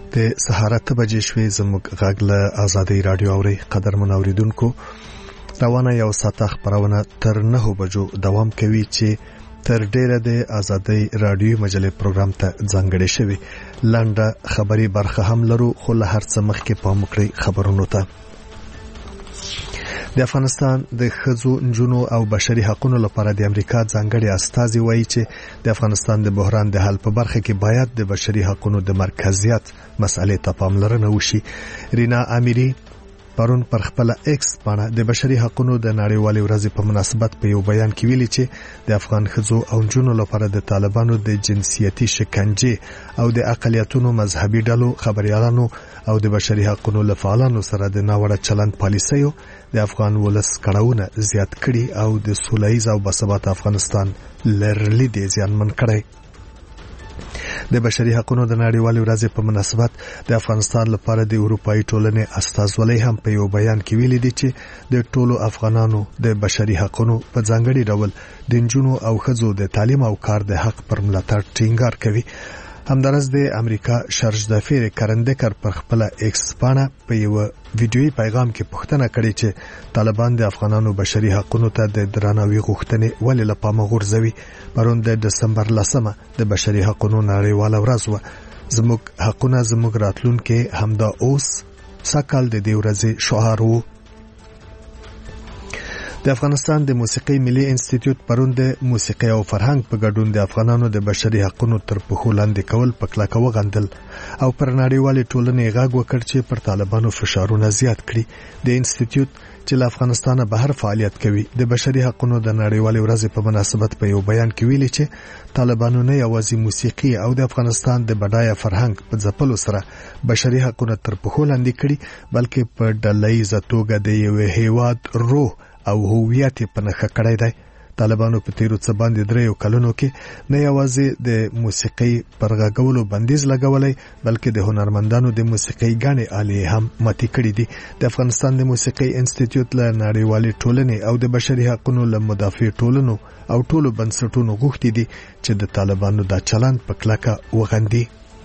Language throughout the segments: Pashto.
د سهار 8 بجې شوې زموږ غږ له آزادۍ رادیو اوري قدرمن اوریدونکو روانه یو ساعت خبرونه تر 9 بجو دوام کوي چې تر ډیره د آزادۍ رادیو مجلې پروګرام ته ځانګړې شوی لنډه خبري برخه هم لرو خو له هر څه مخکې پام وکړئ خبرونو ته د افغانستان د ښځو نجونو او بشري حقوقو لپاره د امریکا ځانګړي استازي وایي چې د افغانستان د بحران د حل په برخه کې باید د بشري حقوقو د مرکزیت مسئلې ته پاملرنه وشي. رینا امیری پرون پر خپل ایکس باندې د بشري حقوقو د نړیوالې ورځې په مناسبت په یو بیان کې ویلي چې د افغان ښځو او نجونو لپاره د طالبانو د جنسیتي شکنجې او د اقلیتونو مذهبي ډلو خبريالانو او د بشري حقوقو لفعالانو سره د ناوړه چلند پالیسیو د افغان ولس کړهونه زیات کړي او د سولهییز او باثبات افغانستان لرلي دي ځانمن کړي. د بشري حقوقو د نړیوالې ورځې په مناسبت د افغانستان لپاره د اروپאי ټولنې استازولۍ هم په یو بیان کې ویلي دي چې د ټولو افغانانو د بشري حقوقو په ځانګړي ډول د نجونو او ښځو د تعلیم او کار د حق پر ملاتړ ټینګار کوي. همدارس د امریکا شرج دافیر کرندکر پر خپل ایکس باندې په یو ویډیوي پیغام کې پوښتنه کړې چې طالبان د افغانانو بشري حقوقو ته د درناوي غوښتنې ولې له پامه غورځوي. پرون د دسمبر 10 د بشري حقوقو نړیواله ورځ و. زموږ حقونه زموږ راتلونکي همدا اوس سکهال د دې ورځې شعار وو. د افغانستان د موسیقي ملي انسټیټیوټ پرون د موسیقي او فرهنګ په ګډون د افغانانو د بشري حقوقو تر پښو لاندې کول په کلکه وغندل او پر نړیوالې ټولنې غږ وکړ چې پر طالبانو فشارونه زیات کړي. د انسټیټیوټ چې له افغانستانه بهر فعالیت کوي د بشري حقوقو د نړیوالې ورځې په مناسبت په یو بیان کې ویلي چې طالبانو نه یوازې موسیقي او د افغانستان د بډایه فرهنګ په ځپلو سره بشري حقوقو تر پښو لاندې کړي بلکې په ډلهییزه توګه د یو هیواد روح او هویت په نخښه کړی دی. طالبانو په تیرو څه باندې 3 کلونو کې نه یوازې د موسیقي پر غږولو بندیز لګولای بلکې د هنرمندانو د موسیقي غاڼې آلې هم ماتې کړې دي. د افغانستان د موسیقي انسټیټیوټ له نړیوالې ټولنې او د بشري حقوقو له مدافع ټولنو او ټولو بنسټونو غوښتي دي چې د طالبانو د چلند په کلکه وغندي.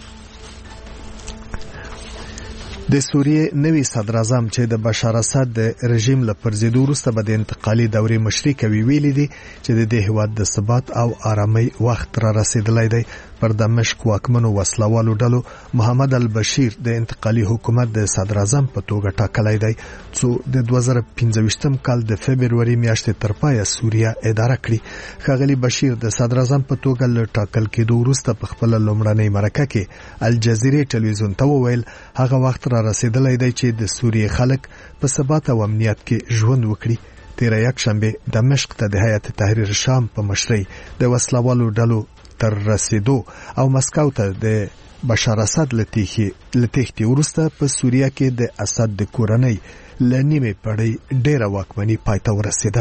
د سوریې نوی صدر اعظم چې د بشار اسد د رژیم له پرځېدو وروسته به د انتقالي دورې مشري کوي ویلي دي چې د دې هیواد د ثبات او آرامۍ وخت را رسیدلی دی. پر دمشق واکمنو وسلوالو ډلو محمد البشیر د انتقالي حکومت د صدر اعظم په توګه ټاکلی دی چې د 2015 کال د فبرवरी میاشتې تر پایه سوریه اداره کړي. ښاغلي بشیر د صدر اعظم په توګه له ټاکل کېدو وروسته په خپل لومړنۍ مرکه کې الجزیرې ټلویزیون ته وویل هغه وخت را رسیدلی دی چې د سوریې خلک په ثبات او امنیت کې ژوند وکړي. تیر یکشنبه دمشق ته د هیئت تحریر شام په مشرۍ د وسلوالو ډلو تر رسیدو او مسکو ته د بشار اسد لتیختی ورسته په سوریه کې د اسد د کورنۍ لنیمه پړی ډیره واکمنی پایته ورسیده.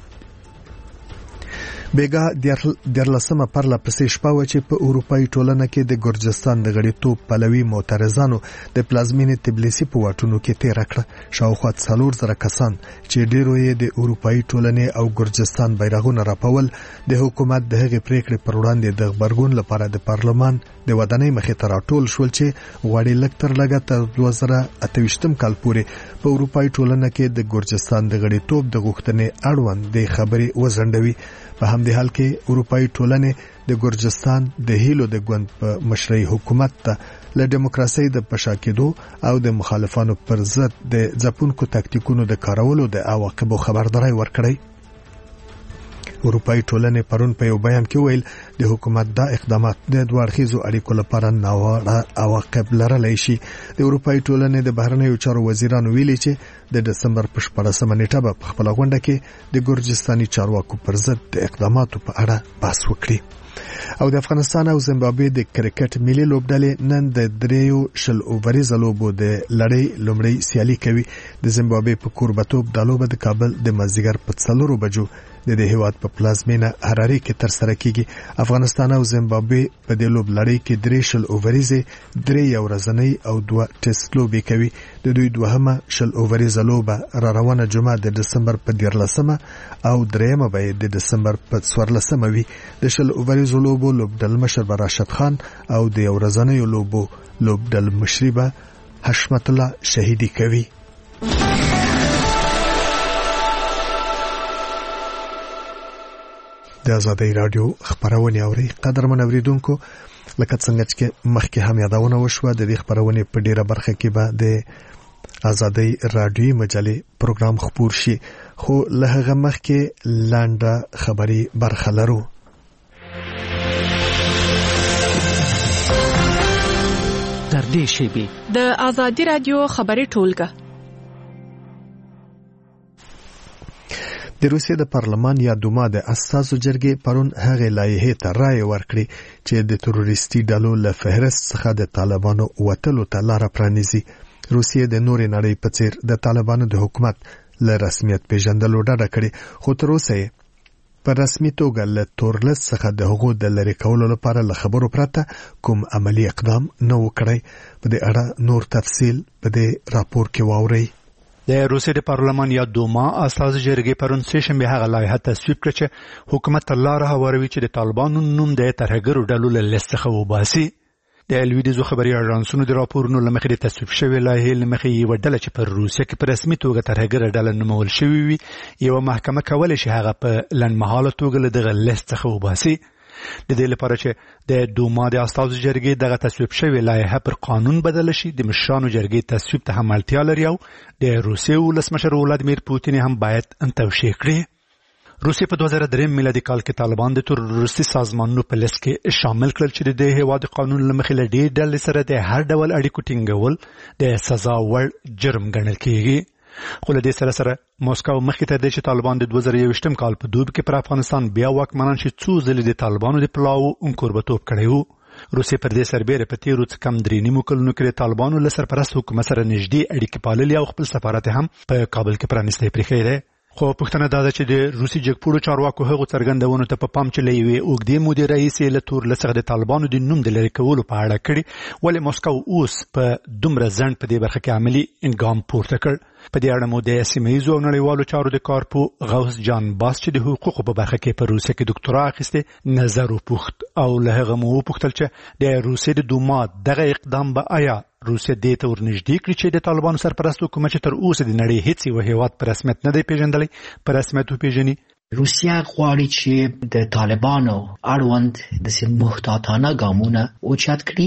بیګا درلسمه پرله پسې شپه و چې په اروپאי ټولنه کې د ګرجستان د غړیتوب پلوي معترضانو د پلازمینې تبلیسي په واټونو کې تیر کړه. شاوخوا 4,000 کسان چې ډیرو یې د اروپאי ټولنې او ګرجستان بیرغونه راپول د حکومت د هغې پریکړې پر وړاندې د خبرګون لپاره د پارلمان د ودانۍ مخې ته راټول شول چې غواړي لږ تر لږه تر 2028 کال پورې په اروپאי ټولنه کې د ګرجستان د غړیتوب د غوښتنې اړوند د خبرې وزندوي. په همدې حال کې اروپאי ټولنې د ګرجستان د هیلو د ګوند په مشرۍ حکومت ته له دیموکراسي د پشاکېدو او د مخالفانو پر ضد د ځپونکو تاکتیکونو د کارولو د عواقبو خبرداري ورکړي. اروپאי ټولنې پرون په یو بیان کې ویل د حکومت دا اقدامات د دوړخیزو اړیکو لپاره ناوړه عواقب لرلی شي. د اروپאי ټولنې د بهرنیو چارو وزیرانو ویلي چې د دسمبر په 14 نیټه په خپل غونډه کې د ګرجستاني چارواکو پر ضد د اقداماتو په اړه بحث وکړي. او د افغانستان او زیمبابوې د کرکټ ملي لوبډلې نن د 3 اووريزه لوبو د لړۍ لومړی سیالي کوي. د زیمبابوې په کوربتوب د لوبه د کابل د مازیګر په 4 بجو د هیواد په پلازمینه هراري کې تر سره کیږي. افغانستان او زیمبابوې په دې لوب لړۍ کې 3 اووريزه 3 ورځنۍ او 2 ټیسټ لوبې کوي. د دوی دوهمه 2 اووريزه لوبه را روانه جمعه د دسمبر په 14 او درېمه به د دسمبر په 14 وي. د شل اوریزو لوبو لوبډل مشر راشد خان او د ورځنیو لوبو لوبډل مشري به حشمت الله شهیدی کوي. د آزادۍ رادیو خبرونه اوري. قدرمن اوریدونکو، لکه څنګه چې مخکې هم یادونه وشوه، د دې خبرونه په ډیره برخه کې به د آزادۍ رادیو مجلې پروګرام خپور شي، خو له هغه مخکې لاندې خبري برخه لرو. تر دې شی د آزادۍ رادیو خبري ټولګه د روسیې د پارلمان یا دوما د اساسو جرګې پرون هغه لایحه ته رائے ورکړي چې د تروریستي ډلو له فهرست څخه د طالبانو وټلو ته لار پرانیزي. روسیې د نورې نړۍ په څیر د طالبانو د حکومت له رسمیت پیژندلو ډډه کړې، خو تر اوسه په رسمي توګه له تورلس څخه د حقوقو د لری کولو لپاره له خبرو پرته کوم عملی اقدام نه وکړي. په دې اړه نور تفصیل په دې راپور کې واورئ. د روسیې د پارلمان یا دوما اساس جرګې پرون سهشنبه هغه لایحه تصویب کړه چې حکومت لاره هواروي چې د طالبانو نوم د ترهګرو ډلو له لیست څخه وباسي. د لویدیزو خبري اژانسونو د راپورونو لمخې د تصویب شوی لایحه لمخې یو ډله چې پر روسیه کې په رسمي توګه ترهګر ډله نومول شوی وي، یو محکمه کولای شي هغه په لنډمهاله توګه له دغه لیست څخه وباسي. د دې لپاره چې د دوما د اساسو جرګې دغه تصویب شوی لایحه پر قانون بدل شي، د مشرانو جرګې تصویب ته هم اړتیا لري او د روسیې ولسمشر ولادیمیر پوتین هم باید توشیح کړي. روسیې په 2003 میلادي کال کې طالبان د تروریستي سازمانونو په لیست کې شامل کړل چې د هیواد قانون لمخې له ډېر ډلې سره د هر ډول اړیکو ټینګول د سزا وړ جرم ګڼل کېږي. خو له دې سره موسکو مخکې ته د طالبان د 2021 کال په دوب کې پر افغانستان بیا واکمنان شي څو ځلې د طالبانو د پلاو انکوربتوب کړی وو. روسیې پر دې سربېره په تیرو څه کم 3.5 کلونو کې د طالبانو له سرپرست حکومت سره نږدې اړیکې پاللې او خپل سفارت هم په کابل کې پرانیستی پرېښی دی. خو پښتنه دا ده چې د روسي جګپوړو چارواکو هغو څرګندونو ته په پام چې لوي اوګدې مودې رئیس له تور لڅغه د طالبانو د نوم د لری کولو په اړه کړي، ولې موسکو اوس په دومره ځند په دې برخه کې عملی ګام پورته کړ. په دې اړه مو د سیمه‌ییزو او نړیوالو چارو د کارپو غوث جان باس چې د حقوقو په برخه کې په روسیه کې ډاکټرا اخیسته نظر وپوښت او له هغه مو وپوښتل چې د روسیې د دوما دغه اقدام به آیا روسیه دې ته ورنږدې کړي چې د طالبانو سرپرست حکومت چې تر اوسه د نړۍ هیڅ یو هیواد په رسمیت نه دی پیژندلی په رسمیت وپیژني. روسیه غواړي چې د طالبانو اړوند د محتاطانه ګامونه اوچت کړي،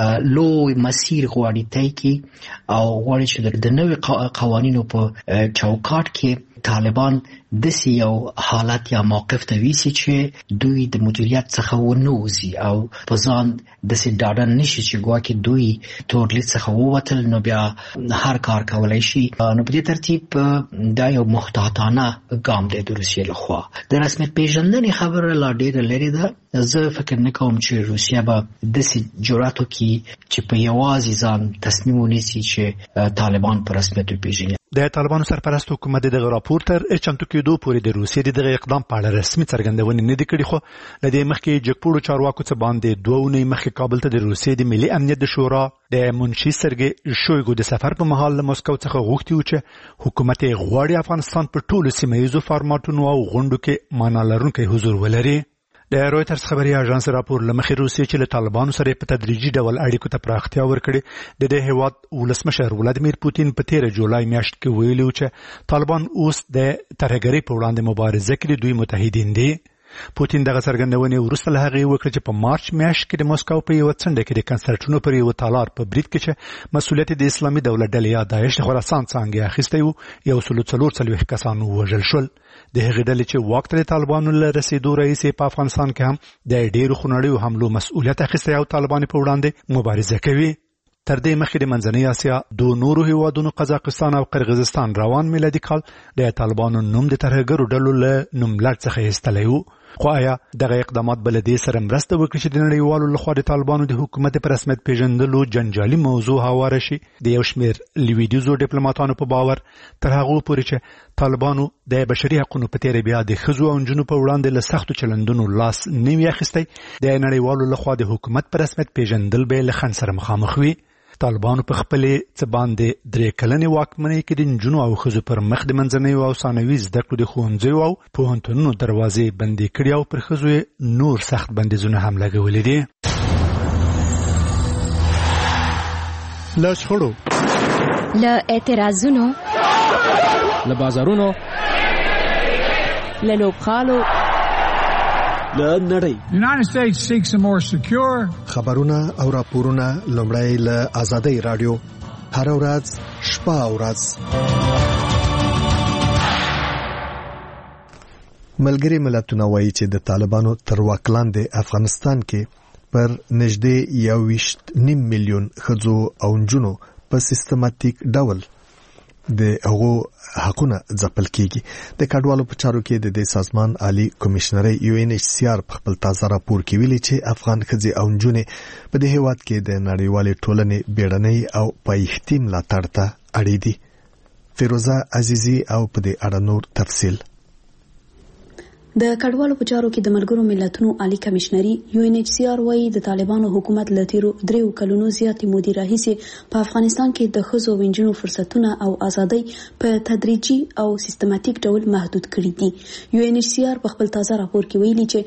لوی مسیر غواړي طی کړي او غواړي چې د نوي قوانینو په چوکاټ کې طالبان داسې یو حالت یا موقف ته ویسي چې دوی د مدیریت څخه ونوځي او په ځان داسې ډاډه نشي چې ګواکې دوی تورلید څخه ووتل نو بیا هر کار کولی شي. نو په دې ترتیب دا یو محتاطانه ګام دی د روسیې لخوا. د رسمیت پیژندنې خبره لا ډېره لرې ده. زه فکر نه کوم چې روسیه به داسې جرأت وکړي چې په یوازې ځان تصمیم ونیسي چې طالبان په رسمیت وپیژني. د طالبانو سرپرست حکومت دغه راپور تر چمتو کېدو پورې د روسیې دغه اقدام په اړه رسمي څرګندونې نه دي کړې، خو له دې مخکې جګپوړو چارواکو څخه باندې 2 اونۍ مخکې کابل ته د روسیې د ملي امنیت د شورا د منشي سرګي شویګو د سفر په مهال له موسکو څخه غوښتي و چې حکومت غواړي افغانستان په ټولو سیمه‌ییزو فارماتونو او غونډو کې معنا لرونکی حضور ولري. د رويټرز خبري اژانس راپور لمخې روسیې چې له طالبانو سره په تدریجي ډول اړیکو ته پراختیا ورکړي، د دې هیواد ولسمشر ولادیمیر پوتین په 13 جولای میاشت کې ویلي و چې طالبان اوس د ترهګرۍ په وړاندې مبارزه کې دوی متحدین دي. پوتین دغه څرګندونې وروسته له هغې وکړه چې په مارچ میاشت کې د موسکو په یو څنډه کې د کنسرټونو پر یو تالار په برید کې چې مسؤلیت د اسلامي دولت ډلې یا داعش د خراسان څنګه اخیستی وو، 144 کسان وژل شول. د هغې ډلې چې واک ته د طالبانو له رسېدو رئیس په افغانستان کې هم د ډېرو خونړیو حملو مسؤلیت اخیستی او طالبان په وړاندې مبارزه کوي. تر دې مخکې د منځنۍ اسیا دوه نورو هیوادونو قزاقستان او قرغیزستان روان میلادي کال د طالبانو نوم د ترهګرو ډلو له نوملړ څخه ایستلی و. خو آیا دغه اقدامات بل دې سره مرسته وکړي چې د نړیوالو لخوا د طالبانو د حکومت په رسمیت پیژندلو جنجالي موضوع هواره شي؟ د یو شمېر لویدیځو ډیپلوماټانو په باور تر هغو پورې چې طالبانو د بشري حقوقو په تیر بیا د ښځو او نجونو په وړاندې له سختو چلندونو لاس نه وي اخیستی، د نړیوالو لخوا د حکومت په رسمیت پیژندل به له خنډ سره مخامخ وي. طالبانو په خپلې څه باندې 3 کلنې واکمنۍ کې د نجونو او ښځو پر مخ د منځنیو او ثانوي زده کړو د ښوونځیو او پوهنتونونو دروازې بندې کړې او پر ښځو نور سخت بندیزونه هم لګولي دي. له شخړو، له اعتراضونو، له بازارونو، له لوبخالو، له نړۍ. United States seeks a more secure. خبرونه او راپورونه لومړی له آزادۍ رادیو هر ورځ شپه او ورځ. ملګری ملتونه وایي چې د طالبانو تر واک لاندې افغانستان کې پر نږدې 1.5 میلیون ښځو او نجونو په سیستماتیک ډول د هغو حقونه ځپل کیږي. د کډوالو په چارو کې د دې سازمان عالی کمشنري UNHCR په خپل تازه راپور کې ویلي چې افغان ښځې او نجونې په دې هیواد کې د نړیوالې ټولنې بیړنۍ او پایښتي ملاتړ ته اړې دي. فیروزه عزیزی او په دې اړه نور تفصیل. د کډوالو په چارو کې د ملګرو ملتونو عالی کمشنري UNHCR وايي د طالبانو حکومت له تیرو 3 کلونو زیاتې مودې راهیسې په افغانستان کې د ښځو او نجونو فرصتونه او ازادۍ په تدریجي او سیستماتیک ډول محدود کړي دي. UNHCR په خپل تازه راپور کې ویلي چې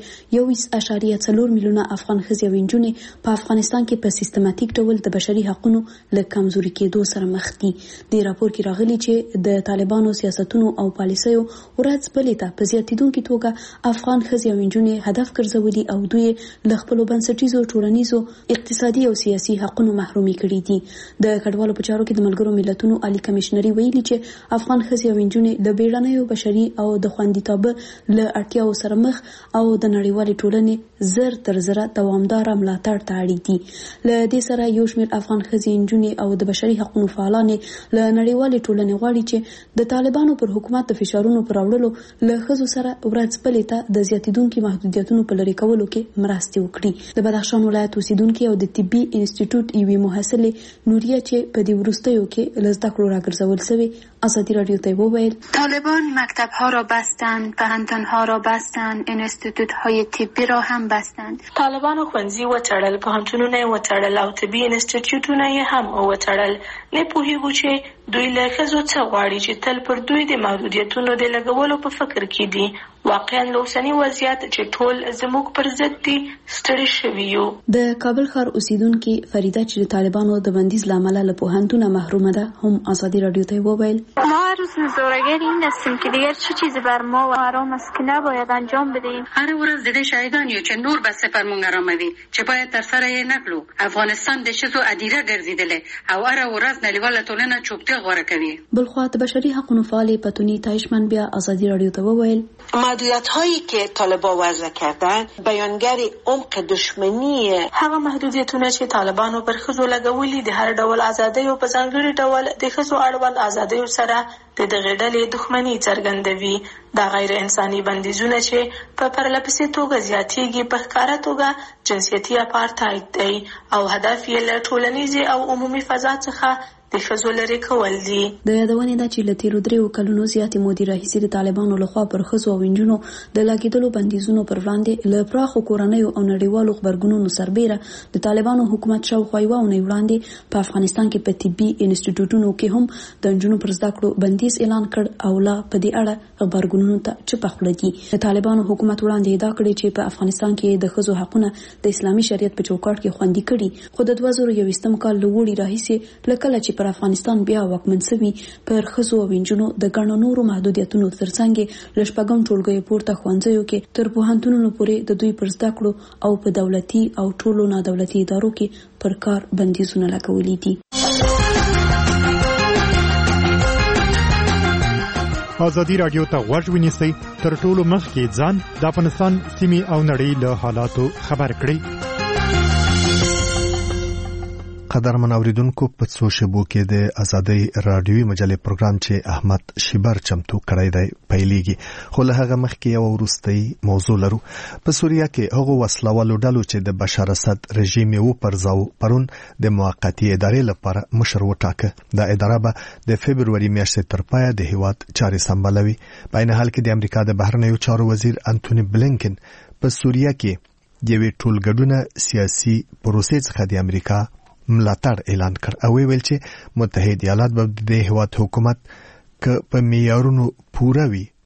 1.4 میلیونه افغان ښځې او نجونې په افغانستان کې په سیستماتیک ډول د بشري حقوقو له کمزوري کېدو سره مخ دي. د راپور کې راغلي چې د طالبانو سیاستونو او پالیسیو ورځ بلې ته په زیاتیدونکو توګه افغان ښځې او نجونې هدف ګرځولي او دوی له خپل بنسټیزو ټولنیزو اقتصادي او سیاسي حقوقو محرومي کړي دي. د کډوالو په چارو کې د ملګرو ملتونو عالی کمشنري ویلي چې افغان ښځې او نجونې د بیړنیو بشري او د خوندیتوب له اړتیاو سره مخ او د نړیوالې ټولنې زر تر زره دوامدار ملاتړ ته اړ دي. له دې سره یو شمېر افغان ښځې نجونې او د بشري حقوقو فعالان له نړیوالې ټولنې غواړي چې د طالبانو پر حکومت د فشارونو پر راوړلو له ښځو سره ورځ بلې ته د زیاتیدونکو محدودیتونو په لرې کولو کې مرسته وکړي. د بدخشان ولایت اوسیدونکو او د طبي انسټیټیوټ یوې محصله نوریه چې په دې وروستیو کې لزده کړو راګرځول شوی آزادی رادیو ته وویل طالبان مکتب‌ها را بستند، پوهنتون‌ها را بستند، انستیتوت‌های طبی را هم بستند. طالبان ښوونځي وتړل، پوهنتونونه وتړل او طبي انستیتیوټونه هم وتړل. نه پوهیږو چې دوی له ښځو څه غواړي چې تل پر دوی د محدودیتونو د لګولو په فکر کې دي. واقعا لوسنی وضعیت چې ټول زموږ پر ضد دي ستړي شوي یو. د کابل ښار اوسیدونکو فریده چې د طالبانو د بندیز لامل له پوهنتونه محرومه ده هم آزادی رادیو ته وویل ما هر روز نظاره‌گر این هستیم که دیگر چه چیزی بر ما و حرام است که نباید انجام بدیم. هر ورځ د دې شاهدان یو چې نور بس پر مونږ راموي چې باید تر سره یې نکړو. افغانستان د شذو ادیره ګرځیدلې او هر ورځ نړیواله ټولنه چوپتیا غوړه کوي. بلخوا د بشري حقوقو فعال پتونی تایشمن بیا آزادی رادیو ته وویل محدودیت‌هایی که طالبان وضع کردن بیانگر عمق دشمنی هغه محدودیتونه چې طالبانو پر ښځو لګولي د هر ډول ازادۍ او په ځانګړي ډول د ښځو اړوند ازادۍ سره د دغه ډلې دښمني څرګندوي. دا غیر انساني بندیزونه چې په پرلپسې توګه زیاتېږي په ښکاره توګه جنسیتي اپارتاید دی او هدف یې له ټولنیزې او عمومي فضا څخه د ښځو لرې کول دي. د یادونې ده چې له تیرو 3 کلونو زیاتې مودې راهیسې د طالبانو لخوا پر ښځو او نجونو د لګېدلو بندیزونو پر وړاندې له پراخو کورنیو او نړیوالو خبرګونونو سربېره د طالبانو حکومت شاوخوا یوه اونۍ وړاندې په افغانستان کې په طبي انسټیټیوټونو کې هم د نجونو پر زده کړو بندیز اعلان کړ او لا په دې اړه خبرګونونو ته چپه خوله دي. د طالبانو حکومت وړاندې ادعا کړې چې په افغانستان کې د ښځو حقونه د اسلامي شریعت په چوکاټ کې خوندي کړي، خو د 2021 کال له وړي راهیسې لکه چې پر افغانستان بیا واکمن شوی پر ښځو او نجونو د ګڼو نورو محدودیتونو ترڅنګ له شپږم ټولګي پورته ښوونځیو کې تر پوهنتونونو پورې د دوی پر زده کړو او په دولتي او ټولو نادولتي ادارو کې پر کار بندیزونه لګولي دي. آزادی رادیو ته غوږ ونیسئ، تر ټولو مخکې ځان د افغانستان سیمې او نړۍ له حالاتو خبر کړئ. قدرمن اوریدونکو په څو شبو کې د ازادۍ رادیوي مجلې پروګرام چې احمد شیبر چمتو کړی دی پیلېږي، خو له هغه مخکې یو وروستۍ موضوع لرو. په سوریه کې هغو وسلوالو ډلو چې د بشار اسد رژیم یې وپرځاو پرون د موقتي ادارې لپاره مشر وټاکه. دا اداره به د فبروري میاشتې تر پایه د هیواد چارې سمبالوي. په عین حال کې د امریکا د بهرنیو چارو وزیر انټونی بلینکن په سوریه کې د یوې ټولګډونه سیاسي پروسې څخه د امریکا ملاتړ اعلان کړ او ویل چې متحده ایالات به د هیواد حکومت ک په معیارونو پوره وي